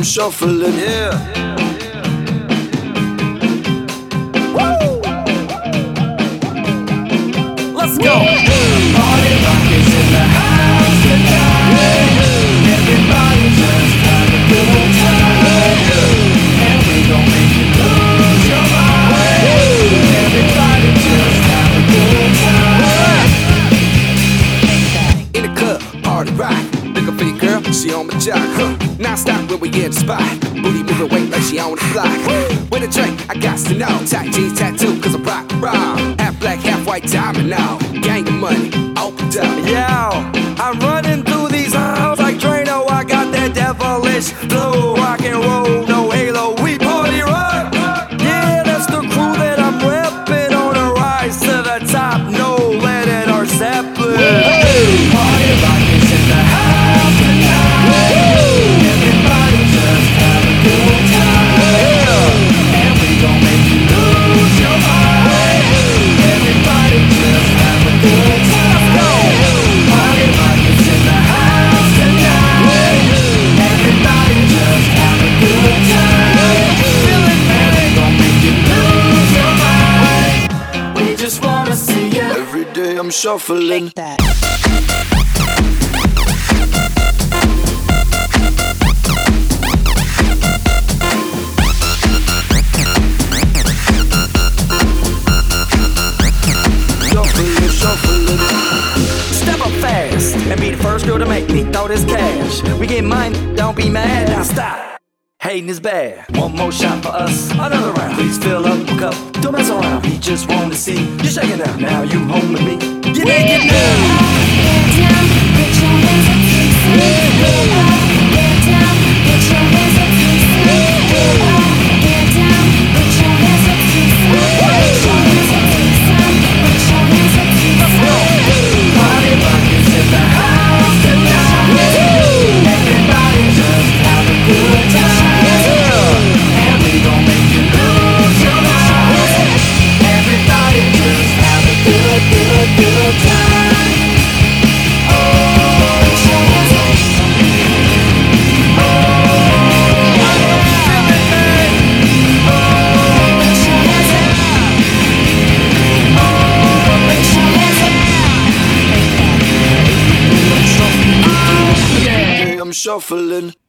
I'm shuffling. Yeah. Let's go. Party rock is in the house tonight. Everybody just have a good time. And we gon' make you lose your mind. Everybody just have a good time. In the club, party rock. Looking for your girl, she on my jock. Non-stop when we in the spot. Booty moving weight like she on the block. With a drink, I got to know. Tight jeans tattoo, cause I'm rock raw. Half black, half white diamond now. Gang of money, opened up. Yeah, I'm running through these halls like Drano. I got that devilish flow, rock and roll, no halo. We party rock. Yeah, that's the crew that I'm repping on a rise to the top. No lead in our Zeppelin. Hey, party rock is in the house tonight. Everybody just have a good time. And we gon' make you lose your mind. Everybody just have a good time. Party rock is in the house tonight. Everybody just have a good time. Feeling bad, we gon' make you lose your mind. We just wanna see you. Every day I'm shuffling. Step up fast and be the first girl to make me throw this cash. We get money, don't be mad, now stop. Hating is bad. One more shot for us, another round. Please fill up a cup, don't mess around. We just want to see you shaking out. Now you home with me. Get naked now. I'm shuffling.